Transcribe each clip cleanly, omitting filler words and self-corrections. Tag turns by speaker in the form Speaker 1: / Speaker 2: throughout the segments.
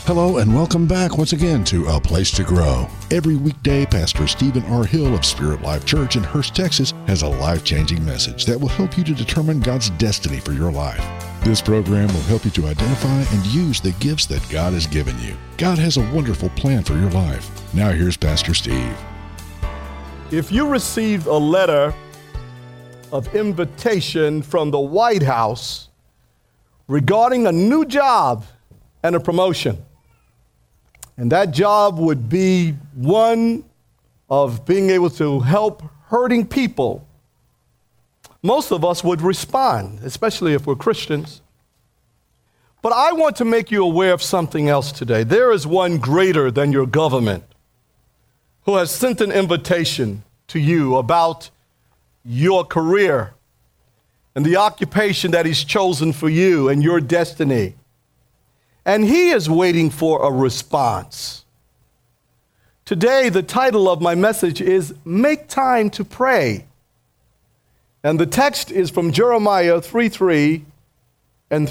Speaker 1: Hello and welcome back once again to A Place to Grow. Every weekday, Pastor Stephen R. Hill of Spirit Life Church in Hurst, Texas, has a life-changing message that will help you to determine God's destiny for your life. This program will help you to identify and use the gifts that God has given you. God has a wonderful plan for your life. Now here's Pastor Steve.
Speaker 2: If you received a letter of invitation from the White House regarding a new job and a promotion, and that job would be one of being able to help hurting people, most of us would respond, especially if we're Christians. But I want to make you aware of something else today. There is one greater than your government who has sent an invitation to you about your career and the occupation that he's chosen for you and your destiny. And he is waiting for a response. Today, the title of my message is Make Time to Pray. And the text is from Jeremiah 33 and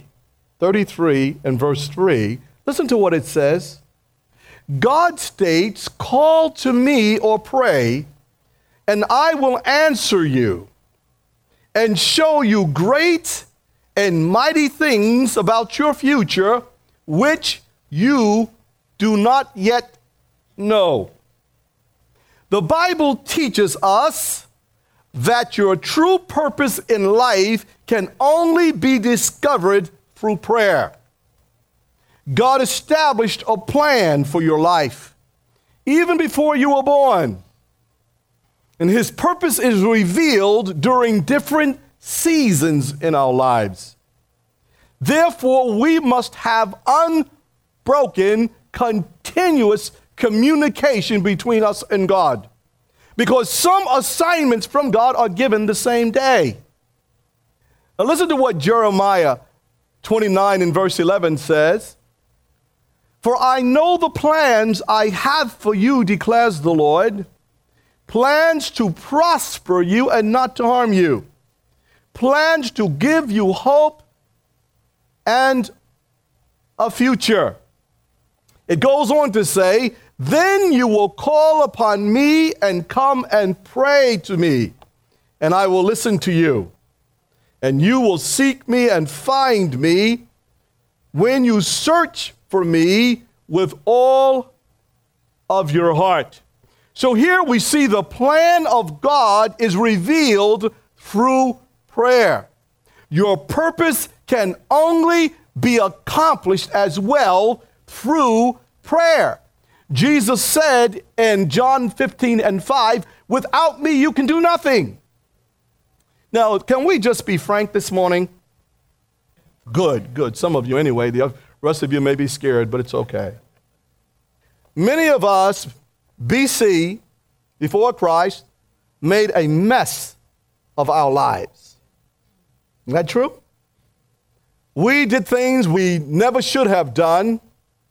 Speaker 2: verse 3. Listen to what it says. God states, "Call to me or pray, and I will answer you and show you great and mighty things about your future, which you do not yet know." The Bible teaches us that your true purpose in life can only be discovered through prayer. God established a plan for your life even before you were born. And his purpose is revealed during different seasons in our lives. Therefore, we must have unbroken, continuous communication between us and God, because some assignments from God are given the same day. Now listen to what Jeremiah 29 and verse 11 says. "For I know the plans I have for you, declares the Lord, plans to prosper you and not to harm you, plans to give you hope and a future." It goes on to say, "Then you will call upon me and come and pray to me, and I will listen to you. And you will seek me and find me when you search for me with all of your heart." So here we see the plan of God is revealed through prayer. Your purpose can only be accomplished as well through prayer. Jesus said in John 15 and 5, "Without me you can do nothing." Now, can we just be frank this morning? Good. Some of you anyway. The rest of you may be scared, but it's okay. Many of us, BC, before Christ, made a mess of our lives. Isn't that true? We did things we never should have done.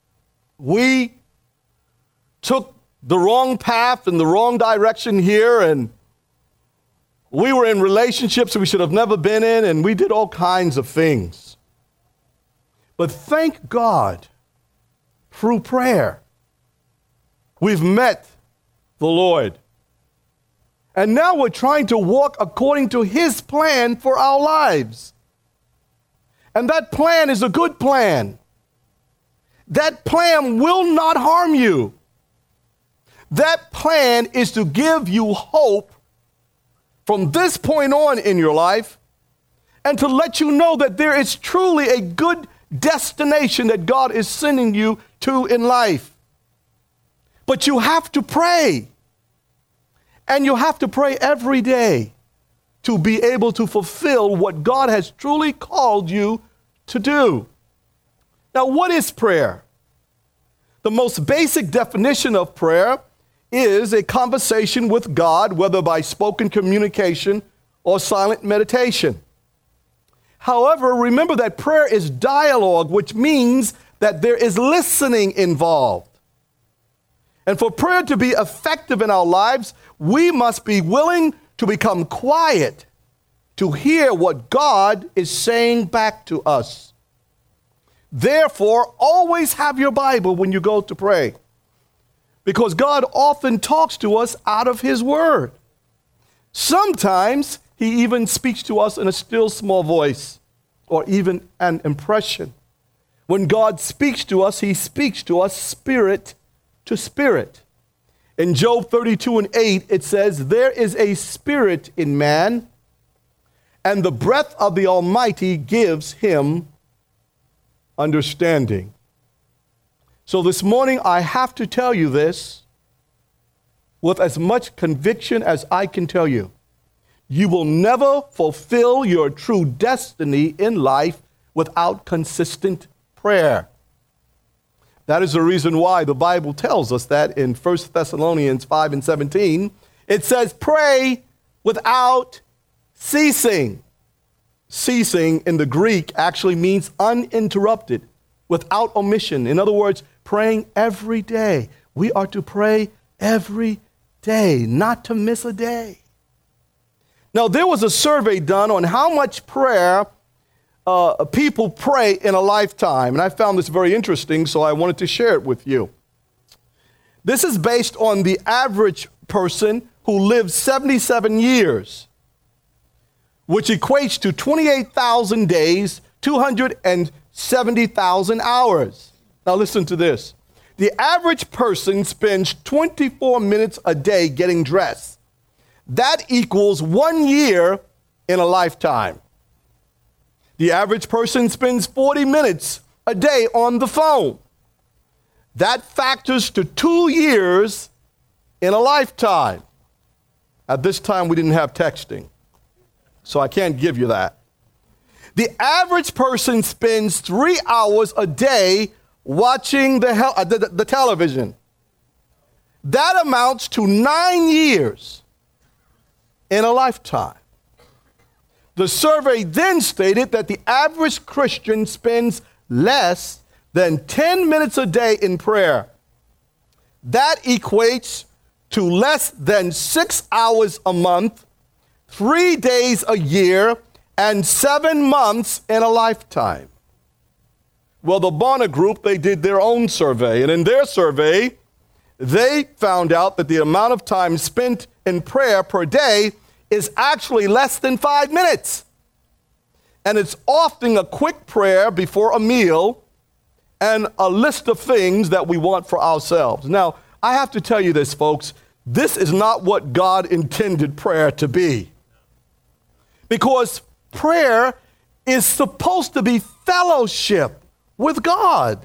Speaker 2: We took the wrong path in the wrong direction here, and we were in relationships we should have never been in, and we did all kinds of things. But thank God, through prayer, we've met the Lord. And now we're trying to walk according to his plan for our lives. And that plan is a good plan. That plan will not harm you. That plan is to give you hope from this point on in your life, and to let you know that there is truly a good destination that God is sending you to in life. But you have to pray. And you have to pray every day to be able to fulfill what God has truly called you to do. Now, what is prayer? The most basic definition of prayer is a conversation with God, whether by spoken communication or silent meditation. However, remember that prayer is dialogue, which means that there is listening involved. And for prayer to be effective in our lives, we must be willing to become quiet to hear what God is saying back to us. Therefore, always have your Bible when you go to pray, because God often talks to us out of his word. Sometimes he even speaks to us in a still small voice or even an impression. When God speaks to us, he speaks to us spirit to spirit. In Job 32:8, it says, there is a spirit in man, and the breath of the Almighty gives him understanding. So this morning, I have to tell you this with as much conviction as I can tell you. You will never fulfill your true destiny in life without consistent prayer. That is the reason why the Bible tells us that in 1 Thessalonians 5:17, it says, pray without ceasing. Ceasing in the Greek actually means uninterrupted, without omission. In other words, praying every day. We are to pray every day, not to miss a day. Now, there was a survey done on how much prayer people pray in a lifetime, and I found this very interesting, so I wanted to share it with you. This is based on the average person who lives 77 years, which equates to 28,000 days, 270,000 hours. Now listen to this. The average person spends 24 minutes a day getting dressed. That equals 1 year in a lifetime. The average person spends 40 minutes a day on the phone. That factors to 2 years in a lifetime. At this time, we didn't have texting, so I can't give you that. The average person spends 3 hours a day watching the television. That amounts to 9 years in a lifetime. The survey then stated that the average Christian spends less than 10 minutes a day in prayer. That equates to less than 6 hours a month, 3 days a year, and 7 months in a lifetime. Well, the Barna Group, they did their own survey, and in their survey, they found out that the amount of time spent in prayer per day is actually less than 5 minutes. And it's often a quick prayer before a meal and a list of things that we want for ourselves. Now, I have to tell you this, folks. This is not what God intended prayer to be. Because prayer is supposed to be fellowship with God.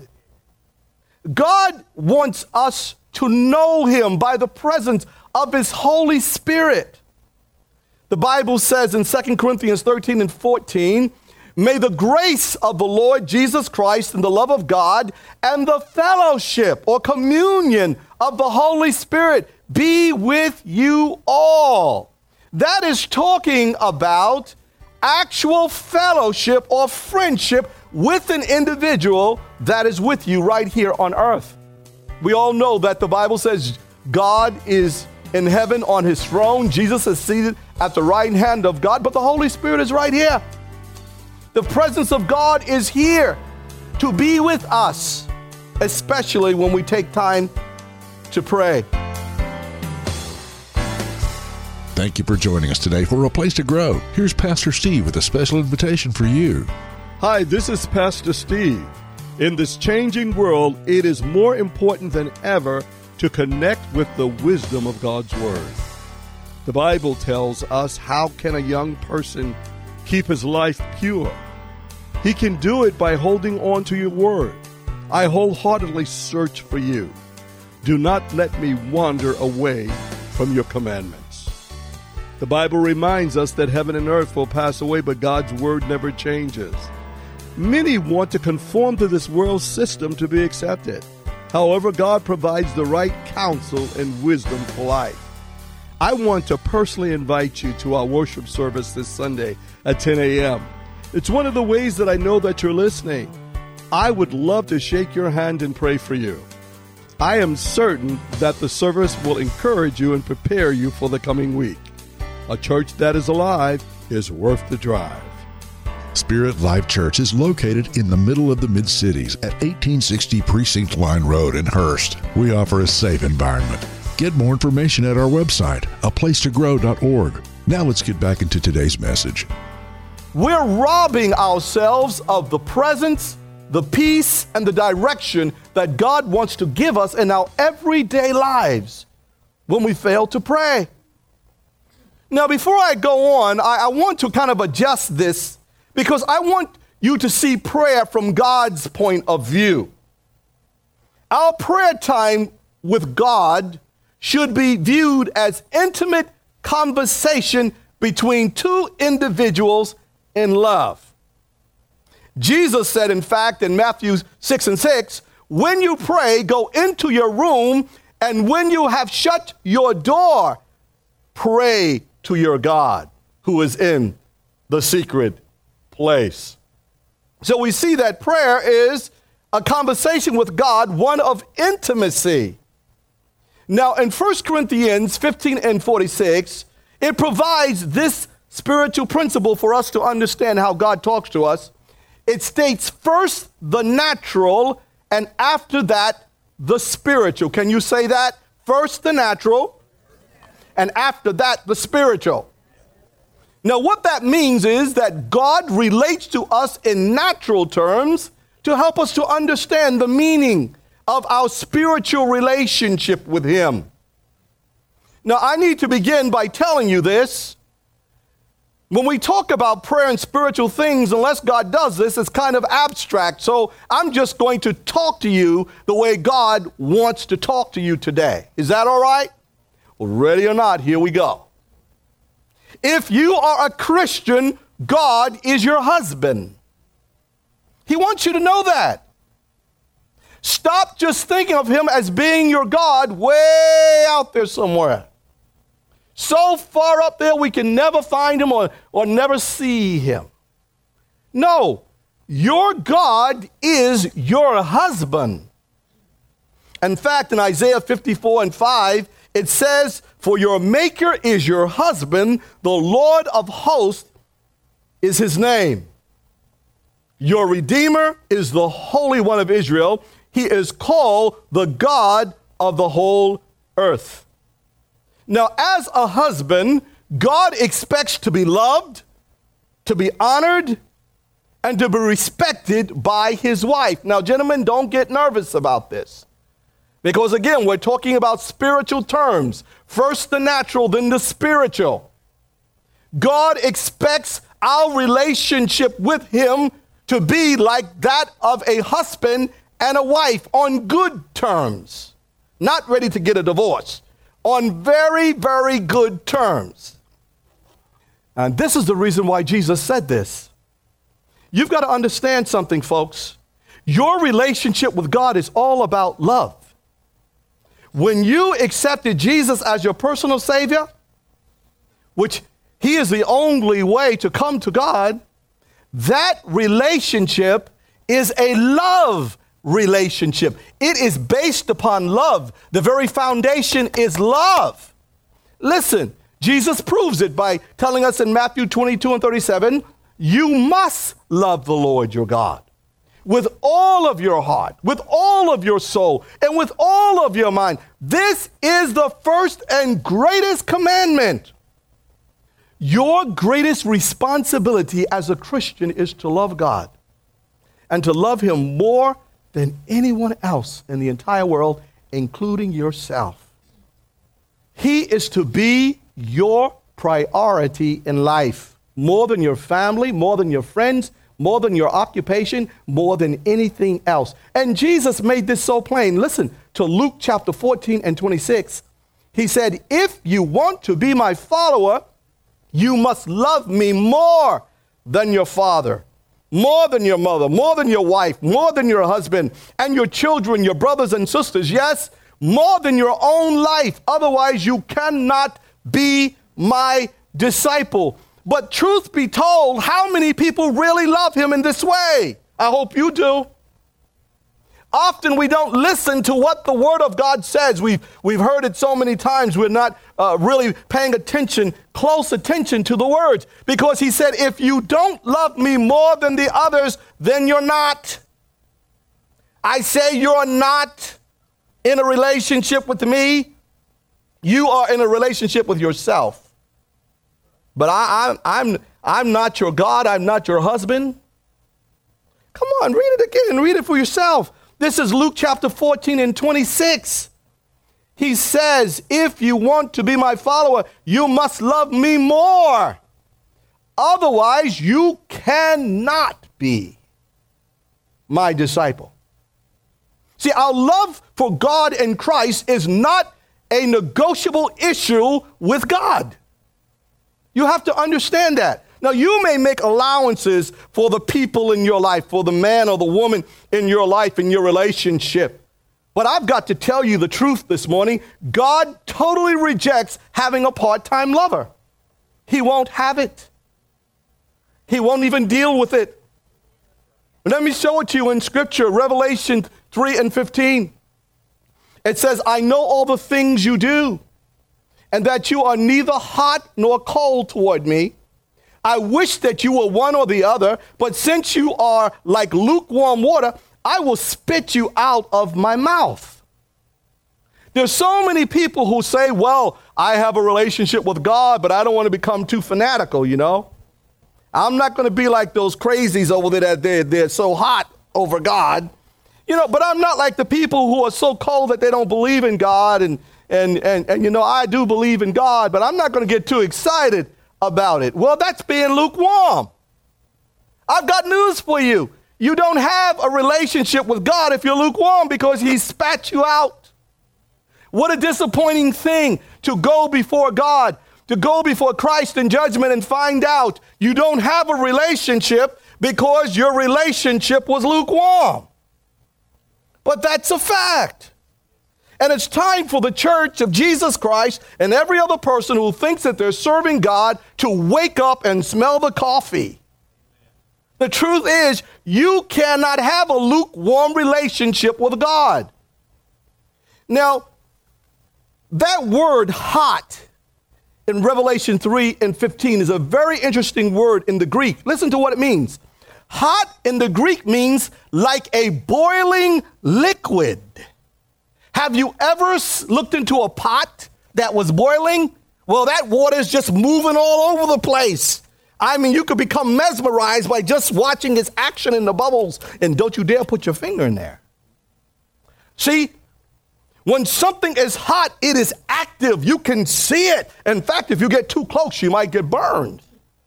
Speaker 2: God wants us to know him by the presence of his Holy Spirit. The Bible says in 2 Corinthians 13 and 14, may the grace of the Lord Jesus Christ and the love of God and the fellowship or communion of the Holy Spirit be with you all. That is talking about actual fellowship or friendship with an individual that is with you right here on earth. We all know that the Bible says God is in heaven on his throne. Jesus is seated at the right hand of God, but the Holy Spirit is right here. The presence of God is here to be with us, especially when we take time to pray.
Speaker 1: Thank you for joining us today for A Place to Grow. Here's Pastor Steve with a special invitation for you.
Speaker 3: Hi, this is Pastor Steve. In this changing world, it is more important than ever to connect with the wisdom of God's Word. The Bible tells us, how can a young person keep his life pure? He can do it by holding on to your Word. I wholeheartedly search for you. Do not let me wander away from your commandments. The Bible reminds us that heaven and earth will pass away, but God's Word never changes. Many want to conform to this world system to be accepted. However, God provides the right counsel and wisdom for life. I want to personally invite you to our worship service this Sunday at 10 a.m. It's one of the ways that I know that you're listening. I would love to shake your hand and pray for you. I am certain that the service will encourage you and prepare you for the coming week. A church that is alive is worth the drive.
Speaker 1: Spirit Life Church is located in the middle of the Mid-Cities at 1860 Precinct Line Road in Hurst. We offer a safe environment. Get more information at our website, aplacetogrow.org. Now let's get back into today's message.
Speaker 2: We're robbing ourselves of the presence, the peace, and the direction that God wants to give us in our everyday lives when we fail to pray. Now, before I go on, I want to kind of adjust this because I want you to see prayer from God's point of view. Our prayer time with God should be viewed as intimate conversation between two individuals in love. Jesus said, in fact, in Matthew 6:6, when you pray, go into your room, and when you have shut your door, pray to your God who is in the secret place. So we see that prayer is a conversation with God, one of intimacy. Now, in 1 Corinthians 15:46, it provides this spiritual principle for us to understand how God talks to us. It states first the natural, and after that, the spiritual. Can you say that? First the natural, and after that, the spiritual. Now, what that means is that God relates to us in natural terms to help us to understand the meaning of our spiritual relationship with Him. Now, I need to begin by telling you this. When we talk about prayer and spiritual things, unless God does this, it's kind of abstract. So I'm just going to talk to you the way God wants to talk to you today. Is that all right? Well, ready or not, here we go. If you are a Christian, God is your husband. He wants you to know that. Stop just thinking of Him as being your God way out there somewhere. So far up there we can never find Him or never see Him. No, your God is your husband. In fact, in Isaiah 54:5, it says, for your Maker is your husband, the Lord of hosts is His name. Your Redeemer is the Holy One of Israel. He is called the God of the whole earth. Now, as a husband, God expects to be loved, to be honored, and to be respected by his wife. Now, gentlemen, don't get nervous about this. Because again, we're talking about spiritual terms. First the natural, then the spiritual. God expects our relationship with Him to be like that of a husband and a wife on good terms. Not ready to get a divorce. On very, very good terms. And this is the reason why Jesus said this. You've got to understand something, folks. Your relationship with God is all about love. When you accepted Jesus as your personal Savior, which He is the only way to come to God, that relationship is a love relationship. It is based upon love. The very foundation is love. Listen, Jesus proves it by telling us in Matthew 22:37, you must love the Lord your God with all of your heart, with all of your soul, and with all of your mind. This is the first and greatest commandment. Your greatest responsibility as a Christian is to love God and to love Him more than anyone else in the entire world, including yourself. He is to be your priority in life, more than your family, more than your friends, more than your occupation, more than anything else. And Jesus made this so plain. Listen to Luke chapter 14:26. He said, if you want to be my follower, you must love me more than your father, more than your mother, more than your wife, more than your husband and your children, your brothers and sisters. Yes, more than your own life. Otherwise, you cannot be my disciple. But truth be told, how many people really love Him in this way? I hope you do. Often we don't listen to what the Word of God says. We've heard it so many times, we're not really paying close attention to the words. Because he said, if you don't love me more than the others, then you're not. I say you're not in a relationship with me. You are in a relationship with yourself. But I'm not your God. I'm not your husband. Come on, read it again. Read it for yourself. This is Luke chapter 14 and 26. He says, if you want to be my follower, you must love me more. Otherwise, you cannot be my disciple. See, our love for God and Christ is not a negotiable issue with God. You have to understand that. Now, you may make allowances for the people in your life, for the man or the woman in your life, in your relationship. But I've got to tell you the truth this morning. God totally rejects having a part-time lover. He won't have it. He won't even deal with it. Let me show it to you in Scripture, Revelation 3 and 15. It says, I know all the things you do, and that you are neither hot nor cold toward me. I wish that you were one or the other, but since you are like lukewarm water, I will spit you out of my mouth. There's so many people who say, well, I have a relationship with God, but I don't want to become too fanatical, you know. I'm not going to be like those crazies over there that they're so hot over God. You know, but I'm not like the people who are so cold that they don't believe in God. And you know, I do believe in God, but I'm not going to get too excited about it. Well, that's being lukewarm. I've got news for you. You don't have a relationship with God if you're lukewarm, because he spat you out. What a disappointing thing to go before God, to go before Christ in judgment and find out you don't have a relationship because your relationship was lukewarm. But that's a fact. And it's time for the church of Jesus Christ and every other person who thinks that they're serving God to wake up and smell the coffee. The truth is, you cannot have a lukewarm relationship with God. Now, that word hot in Revelation 3 and 15 is a very interesting word in the Greek. Listen to what it means. Hot in the Greek means like a boiling liquid. Have you ever looked into a pot that was boiling? Well, that water is just moving all over the place. I mean, you could become mesmerized by just watching its action in the bubbles, and don't you dare put your finger in there. See, when something is hot, it is active. You can see it. In fact, if you get too close, you might get burned.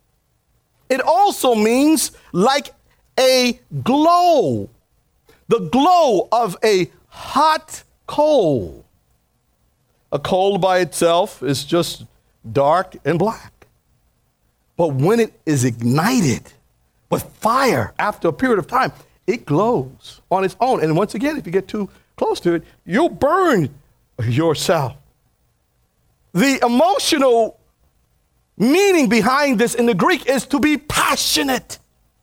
Speaker 2: It also means like a glow, the glow of a hot coal. A coal by itself is just dark and black. But when it is ignited with fire after a period of time, it glows on its own. And once again, if you get too close to it, you'll burn yourself. The emotional meaning behind this in the Greek is to be passionate.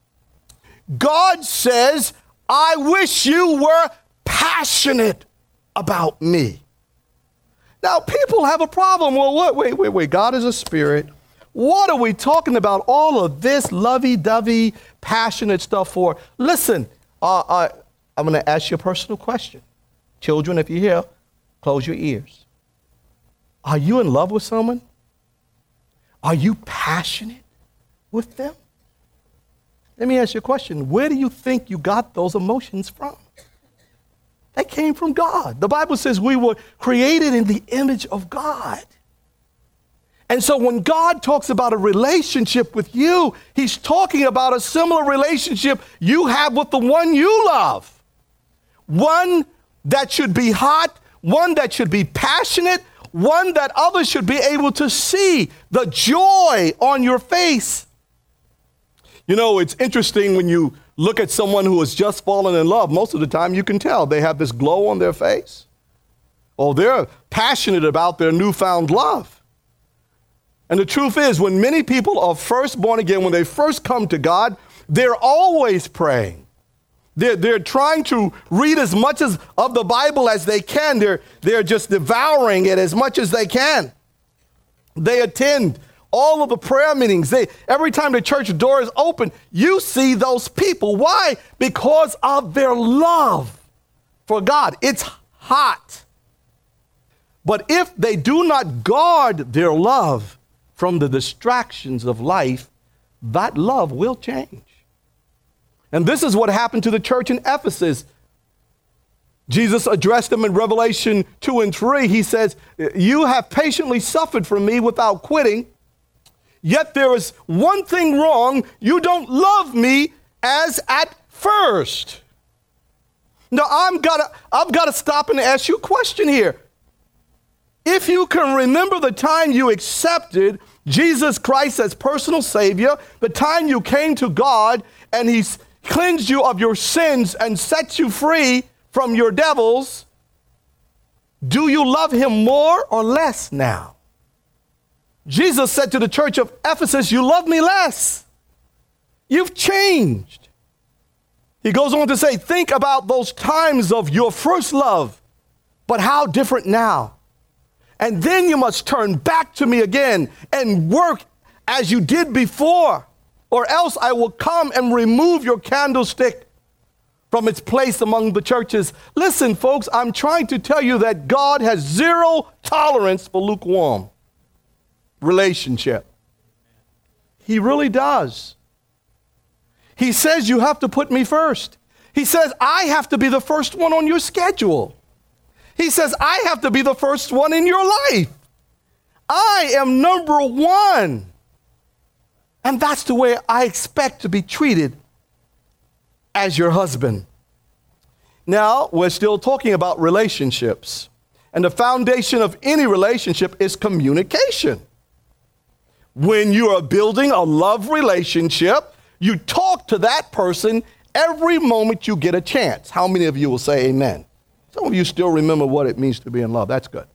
Speaker 2: God says, I wish you were passionate about me. Now, people have a problem. Well, wait. God is a spirit. What are we talking about all of this lovey-dovey, passionate stuff for? Listen, I'm going to ask you a personal question. Children, if you're here, close your ears. Are you in love with someone? Are you passionate with them? Let me ask you a question. Where do you think you got those emotions from? They came from God. The Bible says we were created in the image of God. And so when God talks about a relationship with you, he's talking about a similar relationship you have with the one you love. One that should be hot, one that should be passionate, one that others should be able to see the joy on your face. You know, it's interesting when you look at someone who has just fallen in love. Most of the time you can tell they have this glow on their face. Oh, they're passionate about their newfound love. And the truth is, when many people are first born again, when they first come to God, they're always praying. They're trying to read as much of the Bible as they can. They're just devouring it as much as they can. They attend all of the prayer meetings. Every time the church door is open, you see those people. Why? Because of their love for God. It's hot. But if they do not guard their love from the distractions of life, that love will change. And this is what happened to the church in Ephesus. Jesus addressed them in Revelation 2 and 3. He says, you have patiently suffered from me without quitting. Yet there is one thing wrong. You don't love me as at first. Now, I've got to stop and ask you a question here. If you can remember the time you accepted Jesus Christ as personal Savior, the time you came to God and He's cleansed you of your sins and set you free from your devils, do you love Him more or less now? Jesus said to the church of Ephesus, you love me less. You've changed. He goes on to say, think about those times of your first love, but how different now. And then you must turn back to me again and work as you did before, or else I will come and remove your candlestick from its place among the churches. Listen, folks, I'm trying to tell you that God has zero tolerance for lukewarm relationship. He really does. He says you have to put me first. He says I have to be the first one on your schedule. He says, I have to be the first one in your life. I am number one. And that's the way I expect to be treated as your husband. Now, we're still talking about relationships. And the foundation of any relationship is communication. When you are building a love relationship, you talk to that person every moment you get a chance. How many of you will say amen? Some of you still remember what it means to be in love. That's good.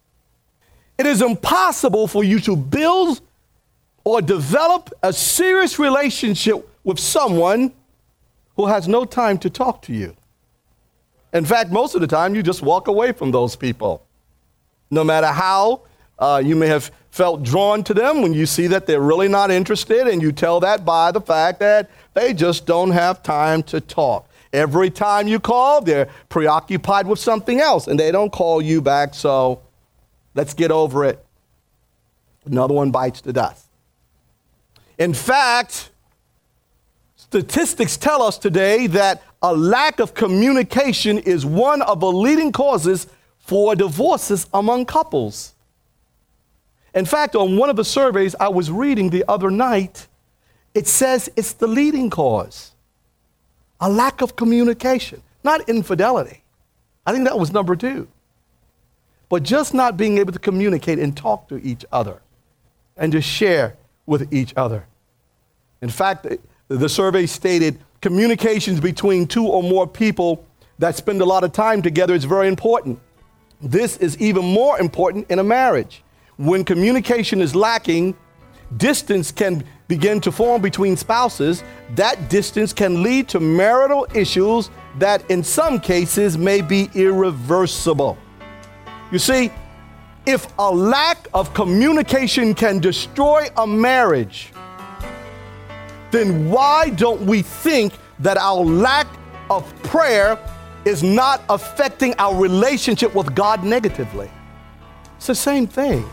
Speaker 2: It is impossible for you to build or develop a serious relationship with someone who has no time to talk to you. In fact, most of the time, you just walk away from those people. No matter how you may have felt drawn to them, when you see that they're really not interested, and you tell that by the fact that they just don't have time to talk. Every time you call, they're preoccupied with something else, and they don't call you back, so let's get over it. Another one bites the dust. In fact, statistics tell us today that a lack of communication is one of the leading causes for divorces among couples. In fact, on one of the surveys I was reading the other night, it says it's the leading cause. A lack of communication, not infidelity. I think that was number 2. But just not being able to communicate and talk to each other and to share with each other. In fact, the survey stated communications between 2 or more people that spend a lot of time together is very important. This is even more important in a marriage. When communication is lacking, distance can begin to form between spouses. That distance can lead to marital issues that in some cases may be irreversible. You see, if a lack of communication can destroy a marriage, then why don't we think that our lack of prayer is not affecting our relationship with God negatively? It's the same thing,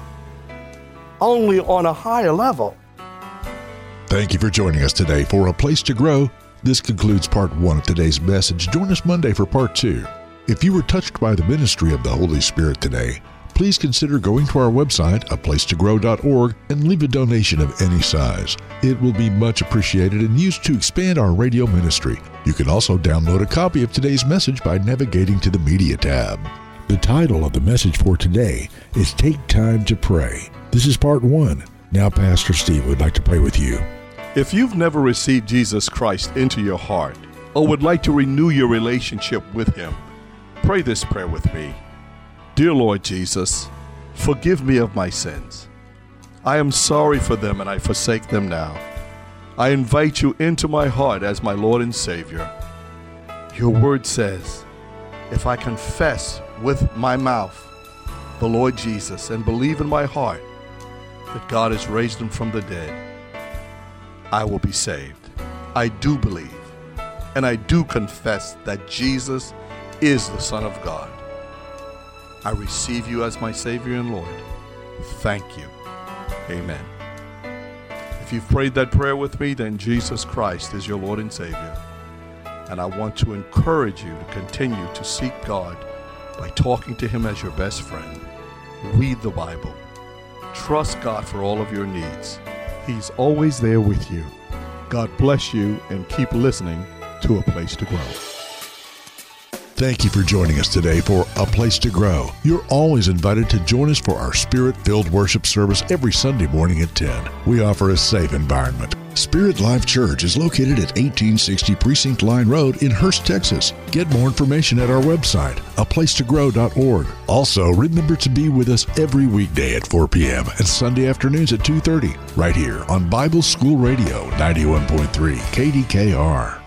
Speaker 2: only on a higher level.
Speaker 1: Thank you for joining us today for A Place to Grow. This concludes part 1 of today's message. Join us Monday for part 2. If you were touched by the ministry of the Holy Spirit today, please consider going to our website, aplacetogrow.org, and leave a donation of any size. It will be much appreciated and used to expand our radio ministry. You can also download a copy of today's message by navigating to the Media tab. The title of the message for today is Take Time to Pray. This is part 1. Now Pastor Steve would like to pray with you.
Speaker 3: If you've never received Jesus Christ into your heart or would like to renew your relationship with Him, pray this prayer with me. Dear Lord Jesus, forgive me of my sins. I am sorry for them and I forsake them now. I invite you into my heart as my Lord and Savior.
Speaker 2: Your word says, if I confess with my mouth the Lord Jesus and believe in my heart that God has raised him from the dead, I will be saved. I do believe, and I do confess that Jesus is the Son of God. I receive you as my Savior and Lord. Thank you. Amen. If you've prayed that prayer with me, then Jesus Christ is your Lord and Savior. And I want to encourage you to continue to seek God by talking to him as your best friend. Read the Bible. Trust God for all of your needs.
Speaker 3: He's always there with you. God bless you, and keep listening to A Place to Grow.
Speaker 1: Thank you for joining us today for A Place to Grow. You're always invited to join us for our Spirit-filled worship service every Sunday morning at 10. We offer a safe environment. Spirit Life Church is located at 1860 Precinct Line Road in Hurst, Texas. Get more information at our website, aplacetogrow.org. Also, remember to be with us every weekday at 4 p.m. and Sunday afternoons at 2:30, right here on Bible School Radio 91.3 KDKR.